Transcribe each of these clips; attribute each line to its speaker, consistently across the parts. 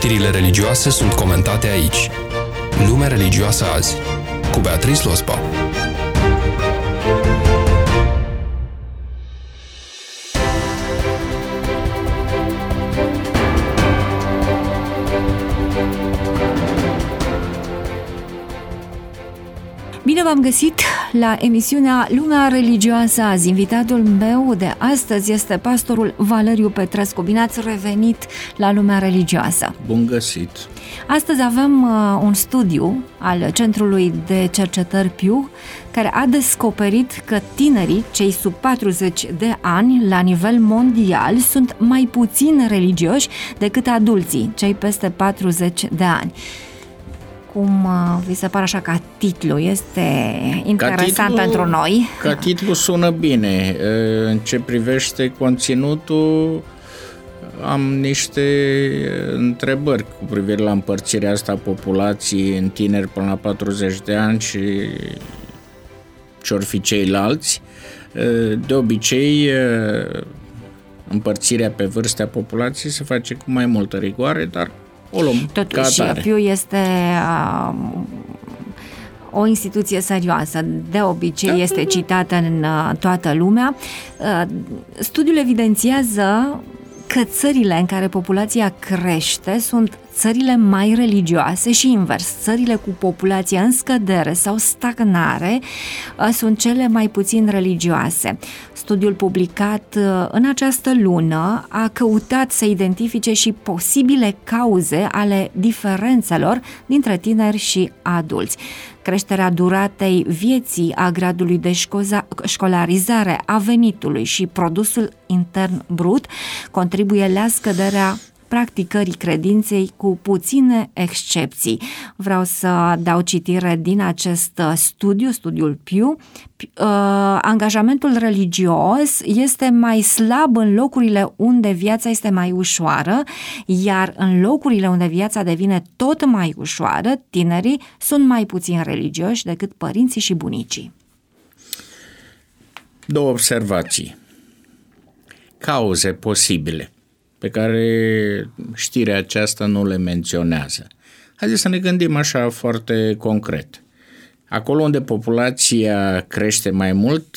Speaker 1: Știrile religioase sunt comentate aici. Lumea religioasă azi, cu Beatrice Lospa.
Speaker 2: Bine v-am găsit la emisiunea Lumea religioasă azi. Invitatul meu de astăzi este pastorul Valeriu Petrescu. Bine ați revenit la Lumea religioasă.
Speaker 3: Bun găsit!
Speaker 2: Astăzi avem un studiu al Centrului de Cercetări Pew care a descoperit că tinerii, cei sub 40 de ani, la nivel mondial, sunt mai puțin religioși decât adulții, cei peste 40 de ani. Cum vi se pare așa ca titlu? Este interesant pentru noi.
Speaker 3: Ca titlu sună bine. În ce privește conținutul, am niște întrebări cu privire la împărțirea asta a populației în tineri până la 40 de ani și ce-or fi ceilalți. De obicei, împărțirea pe vârste a populației se face cu mai multă rigoare, dar o luăm ca atare.
Speaker 2: Pew este o instituție serioasă, de obicei este citată în toată lumea. Studiul evidențiază că țările în care populația crește sunt țările mai religioase și invers. Țările cu populație în scădere sau stagnare sunt cele mai puțin religioase. Studiul publicat în această lună a căutat să identifice și posibile cauze ale diferențelor dintre tineri și adulți. Creșterea duratei vieții, a gradului de școlarizare, a venitului și produsul intern brut contribuie la scăderea practicării credinței cu puține excepții. Vreau să dau citire din acest studiu, studiul Pew. Angajamentul religios este mai slab în locurile unde viața este mai ușoară, iar în locurile unde viața devine tot mai ușoară, tinerii sunt mai puțin religioși decât părinții și bunicii.
Speaker 3: Două observații. Cauze posibile pe care știrea aceasta nu le menționează. Haideți să ne gândim așa foarte concret. Acolo unde populația crește mai mult,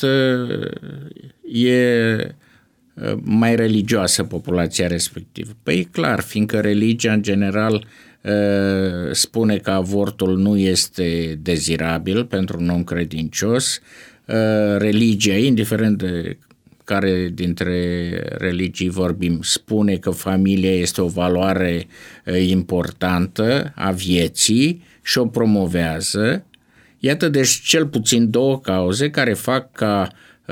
Speaker 3: e mai religioasă populația respectivă. Păi e clar, fiindcă religia în general spune că avortul nu este dezirabil pentru un om credincios, religia, indiferent de care dintre religii vorbim, spune că familia este o valoare importantă a vieții și o promovează. Iată deci cel puțin două cauze care fac ca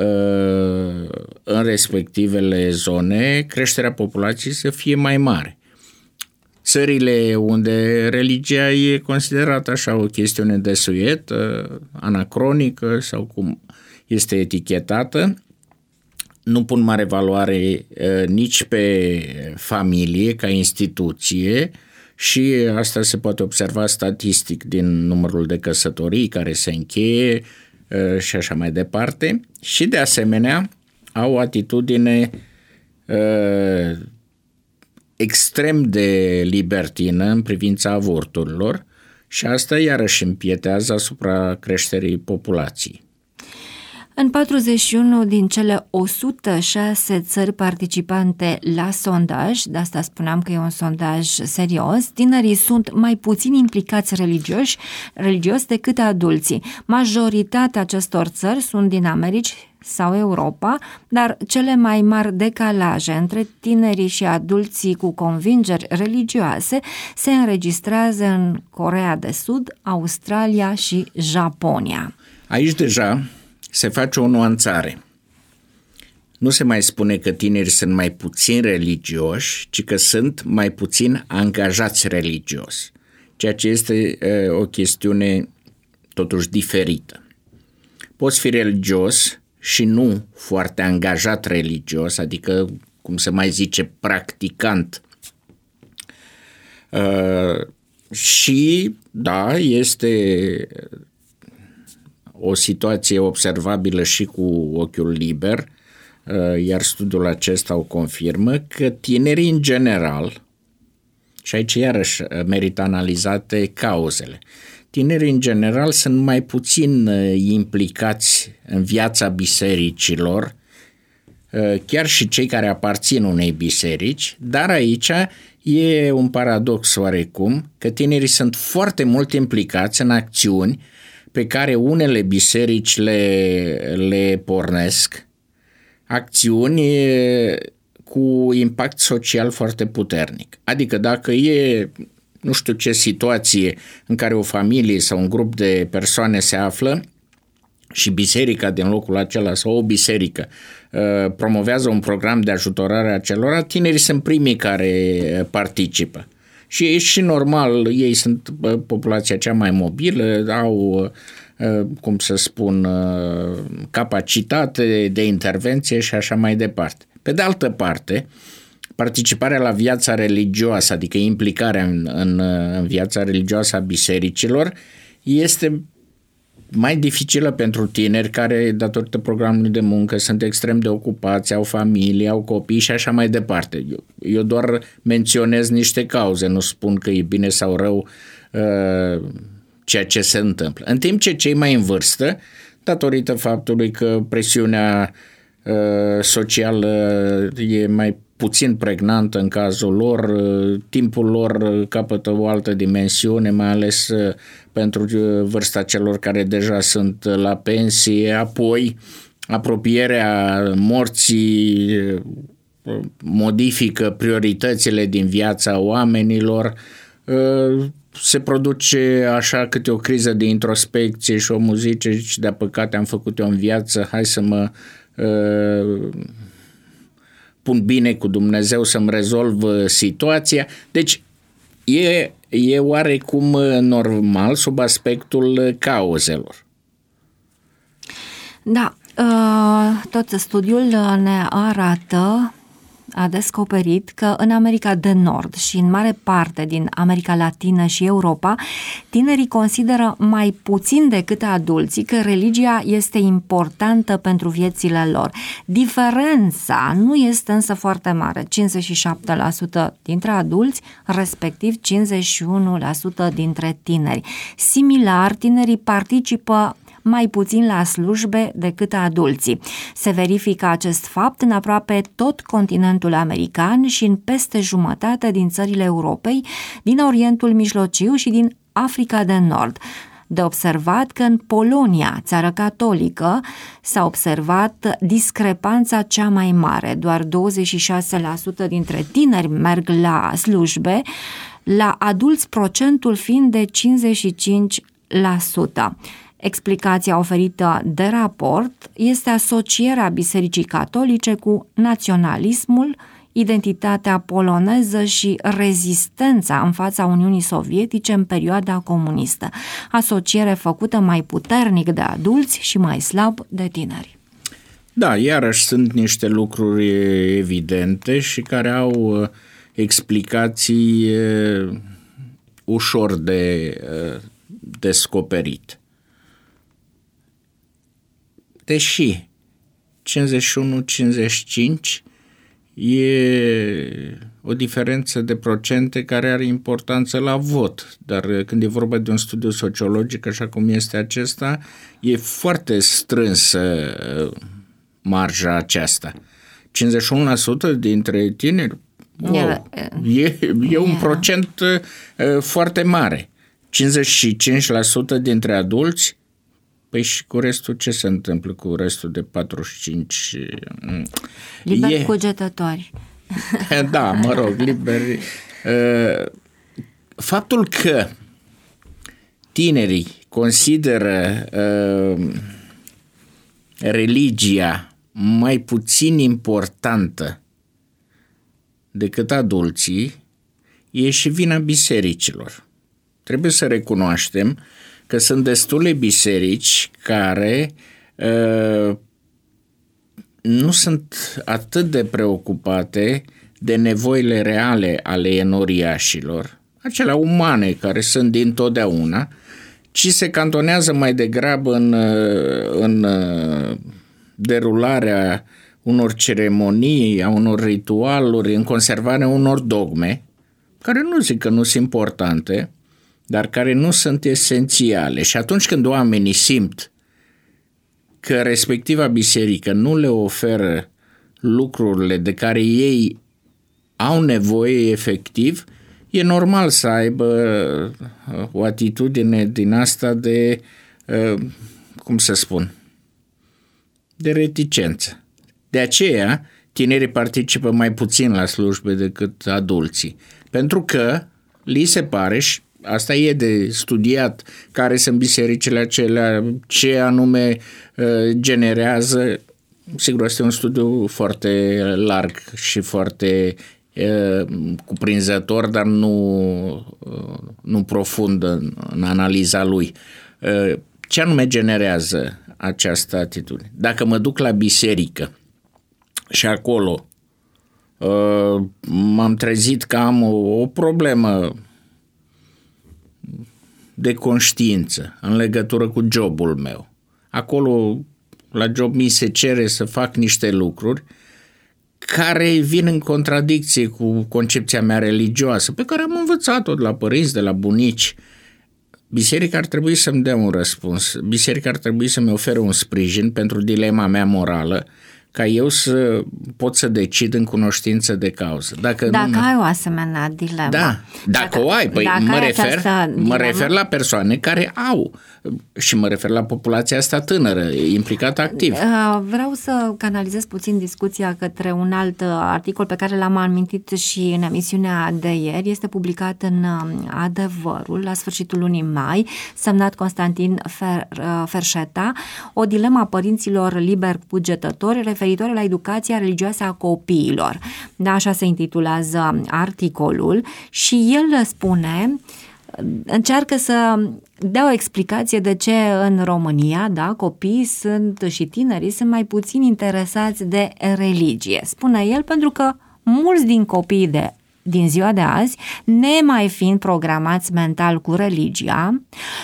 Speaker 3: în respectivele zone creșterea populației să fie mai mare. Țările unde religia e considerată așa o chestiune de suiet, anacronică sau cum este etichetată, nu pun mare valoare nici pe familie ca instituție și asta se poate observa statistic din numărul de căsătorii care se încheie și așa mai departe. Și de asemenea au o atitudine extrem de libertină în privința avorturilor și asta iarăși împietează asupra creșterii populației.
Speaker 2: În 41 din cele 106 țări participante la sondaj, de asta spuneam că e un sondaj serios, tinerii sunt mai puțin implicați religios decât adulții. Majoritatea acestor țări sunt din Americi sau Europa, dar cele mai mari decalaje între tinerii și adulții cu convingeri religioase se înregistrează în Coreea de Sud, Australia și Japonia.
Speaker 3: Aici deja se face o nuanțare. Nu se mai spune că tinerii sunt mai puțin religioși, ci că sunt mai puțin angajați religios, ceea ce este o chestiune totuși diferită. Poți fi religios și nu foarte angajat religios, adică, cum se mai zice, practicant. Și, da, este o situație observabilă și cu ochiul liber, iar studiul acesta o confirmă, că tinerii în general Și aici iarăși merită analizate cauzele. Tinerii în general sunt mai puțin implicați în viața bisericilor, chiar și cei care aparțin unei biserici, dar aici e un paradox oarecum că tinerii sunt foarte mult implicați în acțiuni pe care unele biserici le pornesc, acțiuni cu impact social foarte puternic. Adică dacă e nu știu ce situație în care o familie sau un grup de persoane se află și biserica din locul acela sau o biserică promovează un program de ajutorare a acelora, tinerii sunt primii care participă. Și e și normal, ei sunt populația cea mai mobilă, au, cum să spun, capacitate de intervenție și așa mai departe. Pe de altă parte, participarea la viața religioasă, adică implicarea în viața religioasă a bisericilor, este mai dificilă pentru tineri care, datorită programului de muncă, sunt extrem de ocupați, au familie, au copii și așa mai departe. Eu doar menționez niște cauze, nu spun că e bine sau rău ceea ce se întâmplă. În timp ce cei mai în vârstă, datorită faptului că presiunea socială e mai puțin pregnantă în cazul lor, timpul lor capătă o altă dimensiune, mai ales pentru vârsta celor care deja sunt la pensie, apoi apropierea morții modifică prioritățile din viața oamenilor, se produce așa câte o criză de introspecție și omul zice, de păcate am făcut eu în viață, hai să mă pun bine cu Dumnezeu să-mi rezolv situația. Deci e oarecum normal sub aspectul cauzelor.
Speaker 2: Da, tot studiul ne arată, a descoperit că în America de Nord și în mare parte din America Latină și Europa, tinerii consideră mai puțin decât adulții că religia este importantă pentru viețile lor. Diferența nu este însă foarte mare, 57% dintre adulți, respectiv 51% dintre tineri. Similar, tinerii participă mai puțin la slujbe decât adulții. Se verifică acest fapt în aproape tot continentul american și în peste jumătate din țările Europei, din Orientul Mijlociu și din Africa de Nord. De observat că în Polonia, țară catolică, s-a observat discrepanța cea mai mare. Doar 26% dintre tineri merg la slujbe, la adulți procentul fiind de 55%. Explicația oferită de raport este asocierea Bisericii Catolice cu naționalismul, identitatea poloneză și rezistența în fața Uniunii Sovietice în perioada comunistă, asociere făcută mai puternic de adulți și mai slab de tineri.
Speaker 3: Da, iarăși sunt niște lucruri evidente și care au explicații ușor de descoperit. Deși 51-55 e o diferență de procente care are importanță la vot, dar când e vorba de un studiu sociologic, așa cum este acesta, e foarte strânsă marja aceasta. 51% dintre tineri, wow, e un procent foarte mare. 55% dintre adulți. Păi și cu restul ce se întâmplă cu restul de 45?
Speaker 2: Liberi cugetători.
Speaker 3: Da, mă rog, liberi. Faptul că tinerii consideră religia mai puțin importantă decât adulții e și vina bisericilor. Trebuie să recunoaștem că sunt destule biserici care nu sunt atât de preocupate de nevoile reale ale enoriașilor, acelea umane care sunt dintotdeauna, ci se cantonează mai degrabă în derularea unor ceremonii, a unor ritualuri, în conservarea unor dogme, care nu zic că nu sunt importante, dar care nu sunt esențiale. Și atunci când oamenii simt că respectiva biserică nu le oferă lucrurile de care ei au nevoie efectiv, e normal să aibă o atitudine din asta de, cum să spun, de reticență. De aceea, tinerii participă mai puțin la slujbe decât adulții. Pentru că li se pare, și asta e de studiat, care sunt bisericile acelea, ce anume generează. Sigur, este un studiu foarte larg și foarte cuprinzător, dar nu profund în analiza lui. Ce anume generează această atitudine? Dacă mă duc la biserică și acolo m-am trezit că am o problemă de conștiință în legătură cu jobul meu. Acolo, la job, mi se cere să fac niște lucruri care vin în contradicție cu concepția mea religioasă, pe care am învățat-o de la părinți, de la bunici. Biserica ar trebui să-mi dea un răspuns. Biserica ar trebui să-mi ofere un sprijin pentru dilema mea morală, ca eu să pot să decid în cunoștință de cauză. Dacă
Speaker 2: ai o asemenea dilemă.
Speaker 3: Da, dacă o ai. Păi mă refer la persoane care au și mă refer la populația asta tânără, implicată activ.
Speaker 2: Vreau să canalizez puțin discuția către un alt articol pe care l-am amintit și în emisiunea de ieri. Este publicat în Adevărul la sfârșitul lunii mai, semnat Constantin Ferșeta, o dilemă a părinților liberi bugetători referitoare la educația religioasă a copiilor. Da, așa se intitulează articolul și el spune, încearcă să dea o explicație de ce în România, da, copiii și tinerii sunt mai puțin interesați de religie. Spune el, pentru că mulți din copiii din ziua de azi, nemai fiind programați mental cu religia,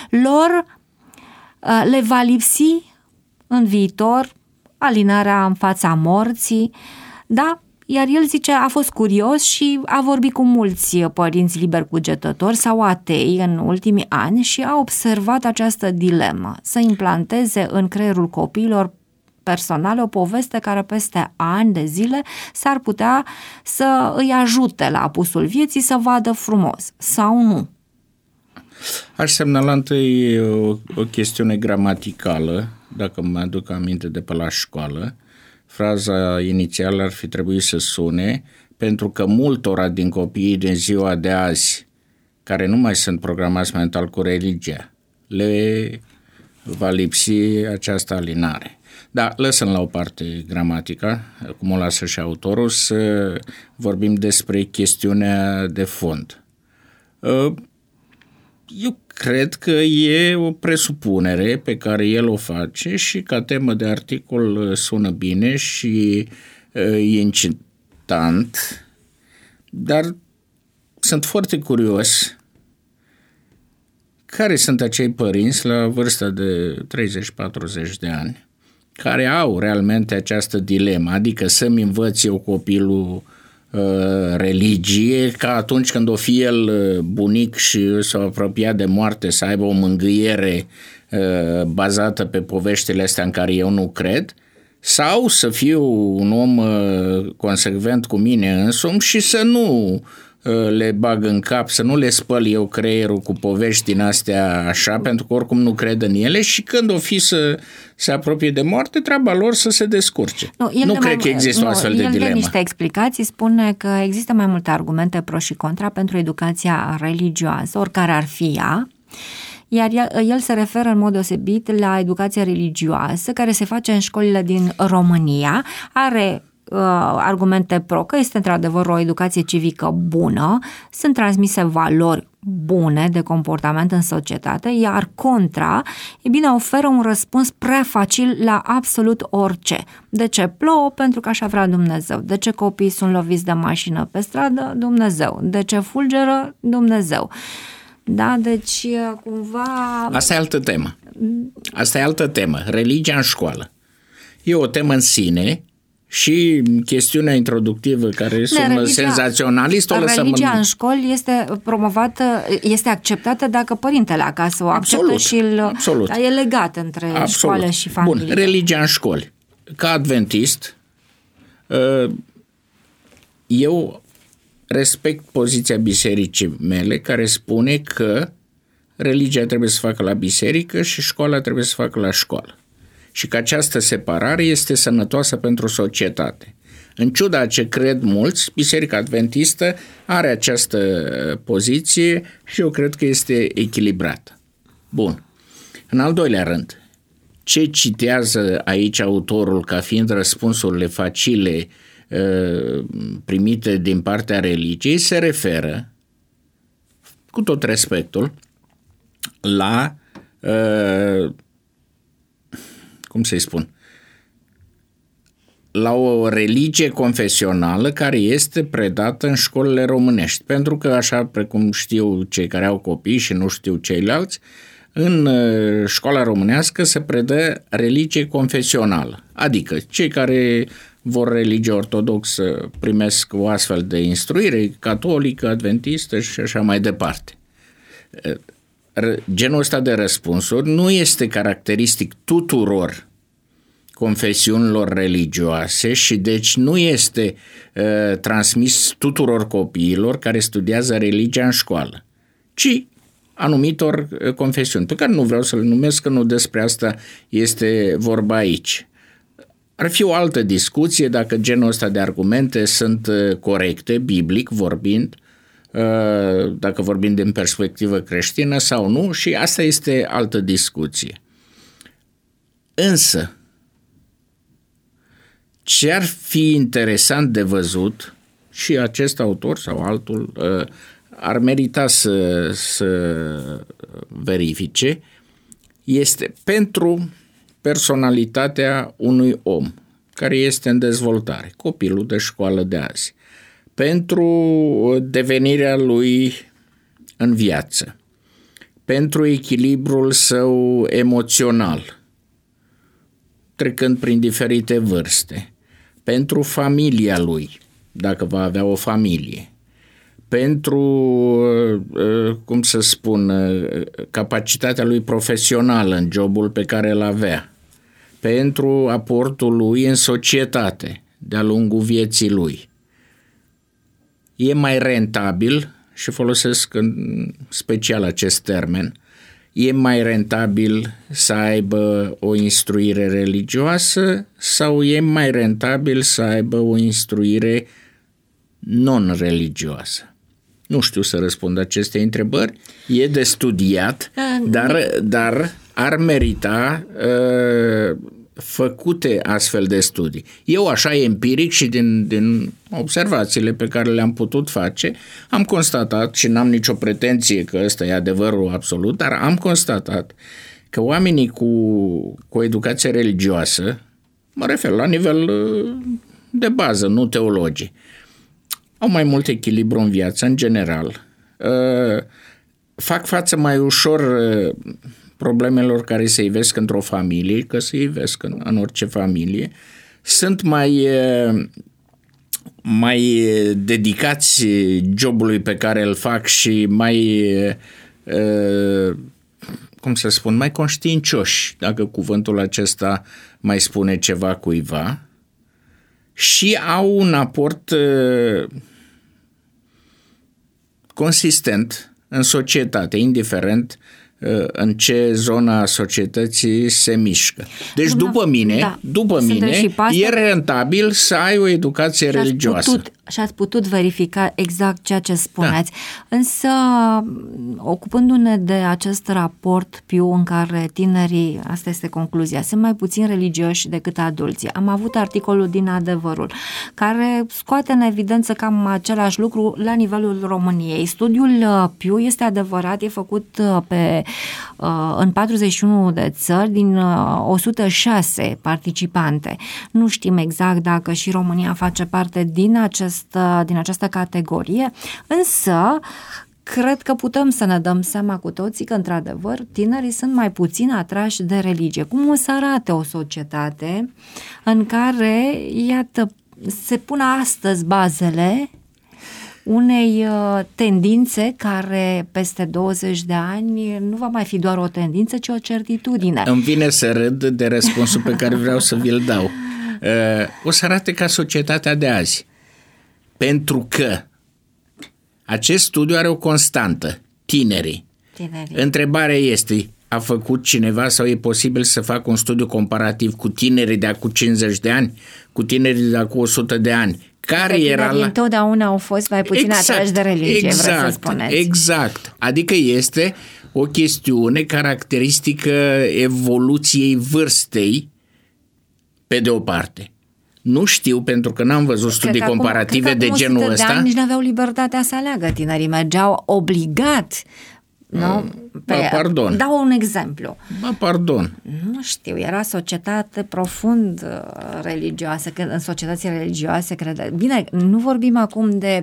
Speaker 2: le va lipsi în viitor alinarea în fața morții, da? Iar el zice, a fost curios și a vorbit cu mulți părinți liberi cugetători sau atei în ultimii ani și a observat această dilemă, să implanteze în creierul copiilor personale o poveste care peste ani de zile s-ar putea să îi ajute la apusul vieții să vadă frumos sau nu.
Speaker 3: Aș semnala întâi o chestiune gramaticală, dacă mă aduc aminte de pe la școală. Fraza inițială ar fi trebuit să sune, pentru că multora din copiii din ziua de azi, care nu mai sunt programați mental cu religia, le va lipsi această alinare. Da, lăsăm la o parte gramatica, cum o lasă și autorul, să vorbim despre chestiunea de fond. Eu cred că e o presupunere pe care el o face și ca temă de articol sună bine și e incitant, dar sunt foarte curios care sunt acei părinți la vârsta de 30-40 de ani care au realmente această dilemă, adică să-mi învăț eu copilul religie, ca atunci când o fi el bunic și s-a apropiat de moarte să aibă o mângâiere bazată pe poveștile astea în care eu nu cred, sau să fiu un om consecvent cu mine însumi și să nu le bag în cap, să nu le spăl eu creierul cu povești din astea așa, pentru că oricum nu cred în ele și când o fi să se apropie de moarte, treaba lor să se descurce. Nu cred că există o astfel de dilemă.
Speaker 2: El dă niște explicații, spune că există mai multe argumente pro și contra pentru educația religioasă, oricare ar fi ea, iar el se referă în mod deosebit la educația religioasă care se face în școlile din România, are argumente pro că este într-adevăr o educație civică bună, sunt transmise valori bune de comportament în societate, iar contra, e bine, oferă un răspuns prea facil la absolut orice. De ce plouă? Pentru că așa vrea Dumnezeu. De ce copiii sunt loviți de mașină pe stradă? Dumnezeu. De ce fulgeră? Dumnezeu. Da, deci cumva...
Speaker 3: Asta e altă temă. Religia în școală. E o temă în sine Și chestiunea introductivă care sună senzaționalist, o lăsăm
Speaker 2: religia în școli este promovată, este acceptată dacă părintele acasă o acceptă și e legat între școală și familie.
Speaker 3: Bun, religia în școli. Ca adventist, eu respect poziția bisericii mele care spune că religia trebuie să facă la biserică și școala trebuie să facă la școală. Și că această separare este sănătoasă pentru societate. În ciuda ce cred mulți, Biserica Adventistă are această poziție și eu cred că este echilibrată. Bun. În al doilea rând, ce citează aici autorul ca fiind răspunsurile facile primite din partea religiei se referă, cu tot respectul, la cum să-i spun, la o religie confesională care este predată în școlile românești. Pentru că, așa precum știu cei care au copii și nu știu ceilalți, în școala românească se predă religie confesională. Adică cei care vor religie ortodoxă primesc o astfel de instruire, catolică, adventistă și așa mai departe. Genul ăsta de răspunsuri nu este caracteristic tuturor confesiunilor religioase și deci nu este transmis tuturor copiilor care studiază religia în școală, ci anumitor confesiuni, pe care nu vreau să le numesc, că nu despre asta este vorba aici. Ar fi o altă discuție dacă genul ăsta de argumente sunt corecte, biblic vorbind, dacă vorbim din perspectivă creștină sau nu, și asta este altă discuție. Însă, ce ar fi interesant de văzut, și acest autor sau altul ar merita să verifice, este pentru personalitatea unui om care este în dezvoltare, copilul de școală de azi, pentru devenirea lui în viață, pentru echilibrul său emoțional, trecând prin diferite vârste, pentru familia lui, dacă va avea o familie, pentru, cum să spun, capacitatea lui profesională în jobul pe care îl avea, pentru aportul lui în societate de-a lungul vieții lui. E mai rentabil, și folosesc în special acest termen, e mai rentabil să aibă o instruire religioasă sau e mai rentabil să aibă o instruire non-religioasă? Nu știu să răspund aceste întrebări, e de studiat, dar ar merita făcute astfel de studii. Eu așa empiric și din observațiile pe care le-am putut face, am constatat, și n-am nicio pretenție că ăsta e adevărul absolut, dar am constatat că oamenii cu educație religioasă, mă refer la nivel de bază, nu teologii, au mai mult echilibru în viață, în general, fac față mai ușor problemelor care se ivesc într-o familie, că se ivesc în orice familie, sunt mai dedicați jobului pe care îl fac și mai, cum să spun, mai conștiincioși, dacă cuvântul acesta mai spune ceva cuiva, și au un aport consistent în societate, indiferent în ce zona societății se mișcă. Deci după mine e rentabil să ai o educație religioasă.
Speaker 2: Și ați putut verifica exact ceea ce spuneați. Da. Însă, ocupându-ne de acest raport Pew în care tinerii, asta este concluzia, sunt mai puțin religioși decât adulții. Am avut articolul din Adevărul, care scoate în evidență cam același lucru la nivelul României. Studiul Pew este adevărat, e făcut în 41 de țări din 106 participante. Nu știm exact dacă și România face parte din această categorie, însă cred că putem să ne dăm seama cu toții că, într-adevăr, tinerii sunt mai puțin atrași de religie. Cum o să arate o societate în care, iată, se pun astăzi bazele unei tendințe care peste 20 de ani nu va mai fi doar o tendință, ci o certitudine.
Speaker 3: Îmi vine să râd de răspunsul pe care vreau să vi-l dau. O să arate ca societatea de azi. Pentru că acest studiu are o constantă. Tinerii. Întrebarea este, a făcut cineva sau e posibil să facă un studiu comparativ cu tinerii de acum 50 de ani, cu tinerii de acum 100 de ani? Care era la...
Speaker 2: Întotdeauna au fost mai puțin atrași de religie, vreți să spuneți.
Speaker 3: Exact. Adică este o chestiune caracteristică evoluției vârstei, pe de o parte. Nu știu, pentru că n-am văzut studii comparative de genul ăsta.
Speaker 2: De ani nici n-aveau libertatea să aleagă. Tinerii mergeau obligat. Nu?
Speaker 3: Pardon.
Speaker 2: Dau un exemplu.
Speaker 3: Pardon.
Speaker 2: Nu știu, era societate profund religioasă, în societății religioase, cred. Bine, nu vorbim acum de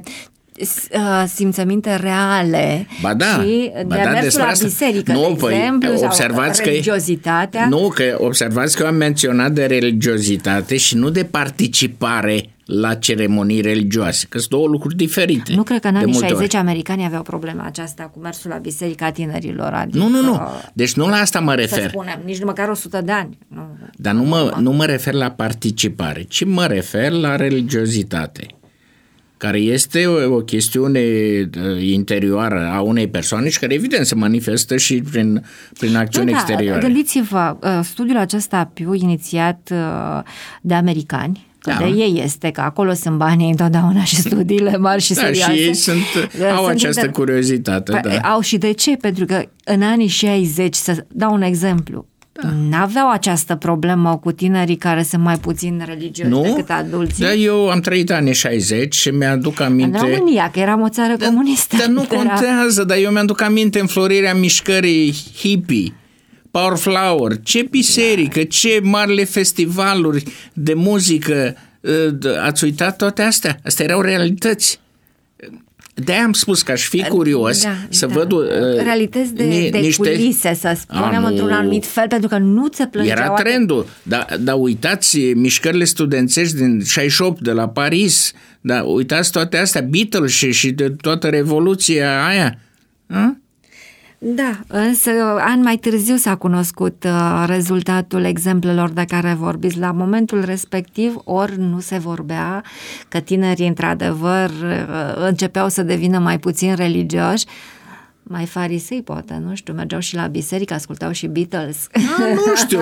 Speaker 2: simțăminte reale,
Speaker 3: ba da,
Speaker 2: și de mersul la biserică, de exemplu,
Speaker 3: observați
Speaker 2: sau religiozitatea.
Speaker 3: Observați că eu am menționat de religiozitate și nu de participare la ceremonii religioase, că sunt două lucruri diferite.
Speaker 2: Nu cred că în anii 60 americanii aveau problema aceasta cu mersul la biserică a tinerilor. Adică,
Speaker 3: nu. Deci nu la asta mă refer.
Speaker 2: Să spunem, nici măcar 100 de ani.
Speaker 3: Dar nu mă refer la participare, ci mă refer la religiozitate, care este o chestiune interioară a unei persoane și care evident se manifestă și prin acțiuni exterioare.
Speaker 2: Gândiți-vă, studiul acesta Pew, inițiat de americani, de ei este, că acolo sunt banii întotdeauna și studiile mari și serioase.
Speaker 3: Și ei au această curiozitate.
Speaker 2: Au și de ce? Pentru că în anii 60, să dau un exemplu, n-aveau această problemă cu tinerii care sunt mai puțin religioși decât adulții.
Speaker 3: Da, eu am trăit anii 60 și mi-aduc aminte...
Speaker 2: În România, că eram o țară comunistă.
Speaker 3: Dar nu contează, dar eu mi-aduc aminte înflorirea mișcării hippie, Power Flower, ce biserică, ce marile festivaluri de muzică, ați uitat toate astea? Astea erau realități. De-aia am spus că aș fi curios să văd...
Speaker 2: realități de culise, să spunem, într-un anumit fel, pentru că nu ți plângeau...
Speaker 3: Era trendul, dar uitați mișcările studențești din 68 de la Paris, uitați toate astea, Beatles și de toată revoluția aia.
Speaker 2: Da, însă ani mai târziu s-a cunoscut rezultatul exemplelor de care vorbiți. La momentul respectiv, ori nu se vorbea că tinerii, într-adevăr, începeau să devină mai puțin religioși, mai farisei, poate, nu știu, mergeau și la biserică, ascultau și Beatles. Nu
Speaker 3: știu,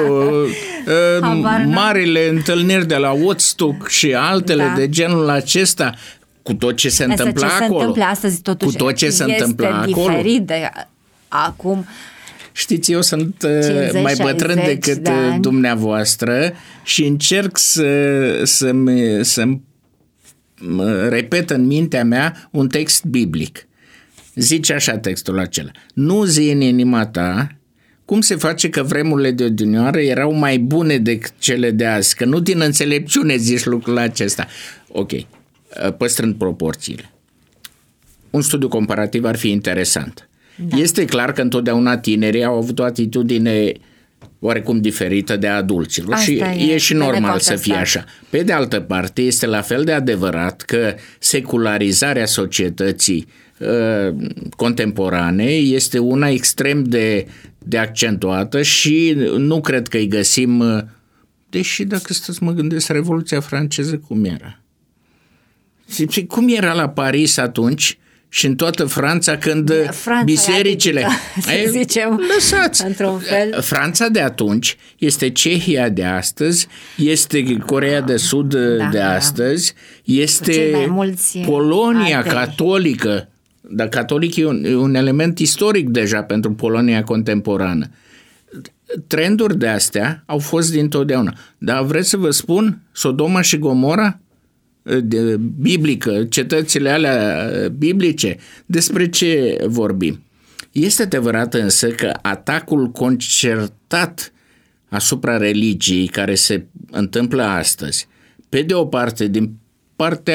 Speaker 3: marile întâlniri de la Woodstock și altele de genul acesta, cu tot ce se întâmpla acolo.
Speaker 2: Se întâmplă astăzi, totuși,
Speaker 3: cu tot ce se întâmplă acolo.
Speaker 2: Diferit de acum.
Speaker 3: Știți, eu sunt mai bătrân decât dumneavoastră și încerc să-mi repet în mintea mea un text biblic. Zice așa textul acela: nu zi în inima ta cum se face că vremurile de odinioară erau mai bune decât cele de azi, că nu din înțelepciune zici lucrul acesta. Ok, păstrând proporțiile. Un studiu comparativ ar fi interesant. Da. Este clar că întotdeauna tinerii au avut o atitudine oarecum diferită de adulților. Asta și e și normal să fie așa. Pe de altă parte, este la fel de adevărat că secularizarea societății contemporane este una extrem de accentuată și nu cred că îi găsim, deși dacă stăți mă gândesc, Revoluția franceză cum era? Cum era la Paris atunci și în toată Franța când bisericile...
Speaker 2: Să zicem,
Speaker 3: lăsați!
Speaker 2: Într-un fel.
Speaker 3: Franța de atunci este Cehia de astăzi, este Coreea de Sud de astăzi, este Polonia catolică. Dar catolic e un element istoric deja pentru Polonia contemporană. Trenduri de astea au fost dintotdeauna. Dar vreți să vă spun, Sodoma și Gomora, biblică, cetățile alea biblice, despre ce vorbim? Este adevărat însă că atacul concertat asupra religiei care se întâmplă astăzi, pe de o parte, din partea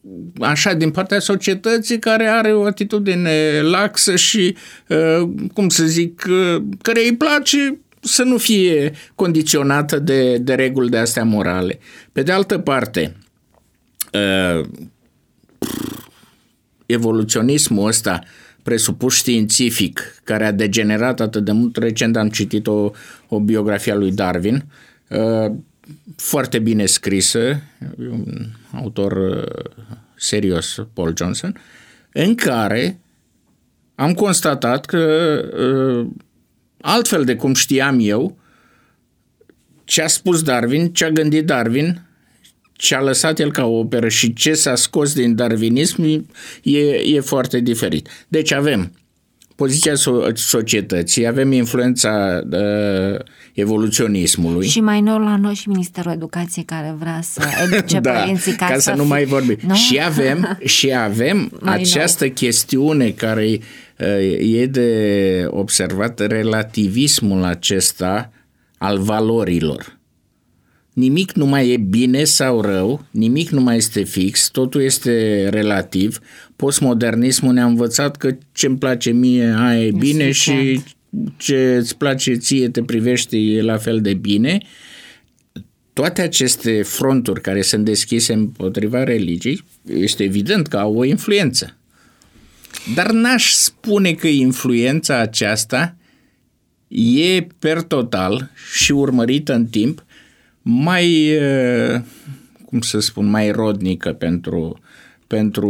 Speaker 3: așa din partea societății care are o atitudine laxă și, cum să zic, care îi place să nu fie condiționată de reguli de astea morale. Pe de altă parte, evoluționismul ăsta presupus științific, care a degenerat atât de mult, recent am citit o biografie a lui Darwin, foarte bine scrisă, un autor serios, Paul Johnson, în care am constatat că altfel de cum știam eu, ce a spus Darwin, ce a gândit Darwin, ce a lăsat el ca operă și ce s-a scos din darwinism e foarte diferit. Deci avem poziția societății, avem influența evoluționismului.
Speaker 2: Și mai nou la noi și Ministerul Educației care vrea să educe părinții
Speaker 3: ca să nu mai vorbim. Nu? Și avem această chestiune care e de observat, relativismul acesta al valorilor. Nimic nu mai e bine sau rău, nimic nu mai este fix, totul este relativ. Postmodernismul ne-a învățat că ce-mi place mie, aia e bine și ce îți place ție, te privește, e la fel de bine. Toate aceste fronturi care sunt deschise împotriva religiei, este evident că au o influență. Dar n-aș spune că influența aceasta e per total și urmărită în timp mai, cum să spun, mai rodnică pentru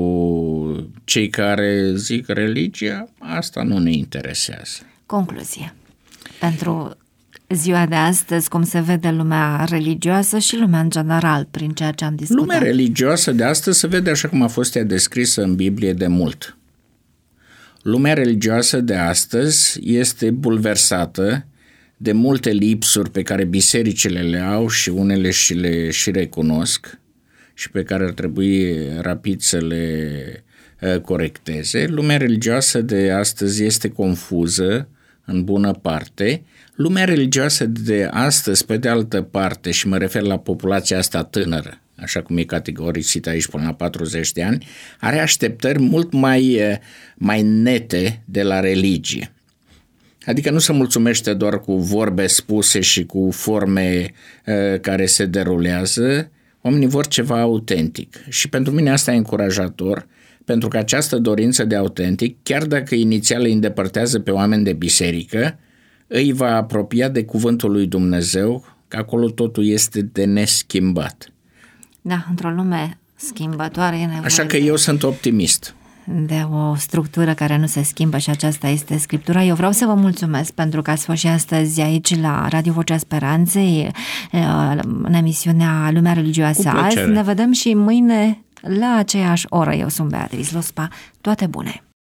Speaker 3: cei care zic religia, asta nu ne interesează.
Speaker 2: Concluzie. Pentru ziua de astăzi, cum se vede lumea religioasă și lumea în general, prin ceea ce am discutat?
Speaker 3: Lumea religioasă de astăzi se vede așa cum a fost ea descrisă în Biblie de mult. Lumea religioasă de astăzi este bulversată de multe lipsuri pe care bisericile le au și unele și le și recunosc și pe care ar trebui rapid să le corecteze. Lumea religioasă de astăzi este confuză în bună parte. Lumea religioasă de astăzi, pe de altă parte, și mă refer la populația asta tânără, așa cum e categorisită aici până la 40 de ani, are așteptări mult mai nete de la religie. Adică nu se mulțumește doar cu vorbe spuse și cu forme care se derulează, oamenii vor ceva autentic. Și pentru mine asta e încurajator, pentru că această dorință de autentic, chiar dacă inițial îi îndepărtează pe oameni de biserică, îi va apropia de cuvântul lui Dumnezeu, că acolo totul este de neschimbat.
Speaker 2: Da, într-o lume schimbătoare e nevoie.
Speaker 3: Așa că eu sunt optimist.
Speaker 2: De o structură care nu se schimbă și aceasta este Scriptura. Eu vreau să vă mulțumesc pentru că ați fost și astăzi aici la Radio Vocea Speranței, în emisiunea Lumea Religioasă Azi. Ne vedem și mâine la aceeași oră. Eu sunt Beatrice Lospa. Toate bune!